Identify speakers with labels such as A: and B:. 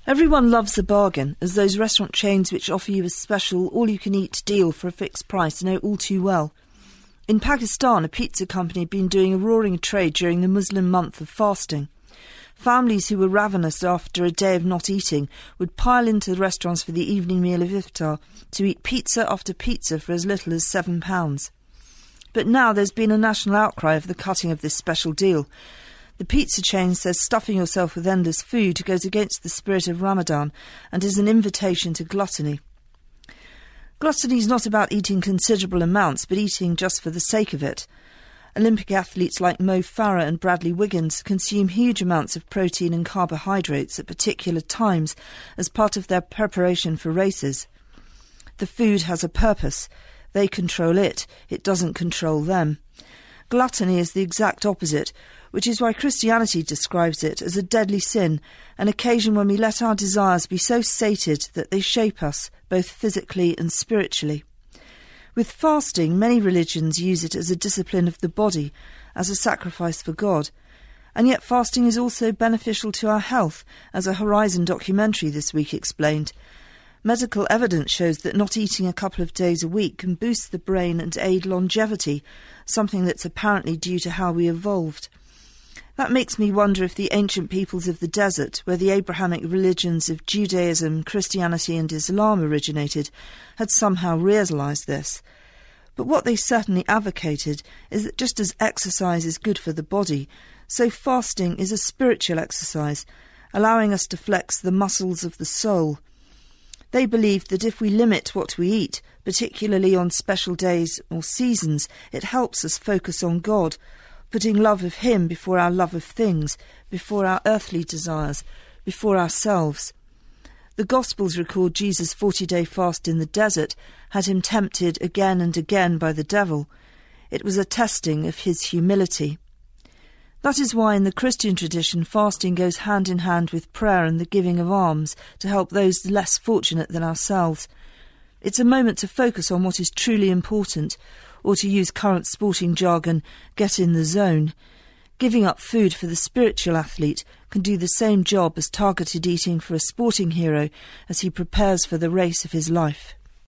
A: Everyone loves a bargain, as those restaurant chains which offer you a special all-you-can-eat deal for a fixed price know all too well. In Pakistan, a pizza company had been doing a roaring trade during the Muslim month of fasting. Families who were ravenous after a day of not eating would pile into the restaurants for the evening meal of iftar to eat pizza after pizza for as little as £7. But now there's been a national outcry of the cutting of this special deal. The pizza chain says stuffing yourself with endless food goes against the spirit of Ramadan and is an invitation to gluttony. Gluttony is not about eating considerable amounts, but eating just for the sake of it. Olympic athletes like Mo Farah and Bradley Wiggins consume huge amounts of protein and carbohydrates at particular times as part of their preparation for races. The food has a purpose. They control it. It doesn't control them. Gluttony is the exact opposite, which is why Christianity describes it as a deadly sin, an occasion when we let our desires be so sated that they shape us, both physically and spiritually. With fasting, many religions use it as a discipline of the body, as a sacrifice for God. And yet fasting is also beneficial to our health, as a Horizon documentary this week explained. Medical evidence shows that not eating a couple of days a week can boost the brain and aid longevity, something that's apparently due to how we evolved. That makes me wonder if the ancient peoples of the desert, where the Abrahamic religions of Judaism, Christianity and Islam originated, had somehow realised this. But what they certainly advocated is that just as exercise is good for the body, so fasting is a spiritual exercise, allowing us to flex the muscles of the soul. They believed that if we limit what we eat, particularly on special days or seasons, it helps us focus on God, putting love of Him before our love of things, before our earthly desires, before ourselves. The Gospels record Jesus' 40-day fast in the desert had him tempted again and again by the devil. It was a testing of his humility. That is why in the Christian tradition fasting goes hand in hand with prayer and the giving of alms to help those less fortunate than ourselves. It's a moment to focus on what is truly important, or to use current sporting jargon, get in the zone. Giving up food for the spiritual athlete can do the same job as targeted eating for a sporting hero as he prepares for the race of his life.